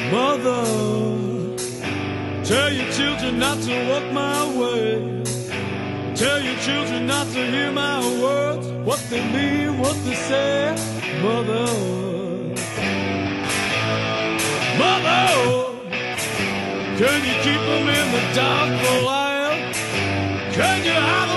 Mother, tell your children not to walk my way. Tell your children not to hear my words, what they mean, what they say. Mother, Mother, can you keep them in the dark for a while? Can you have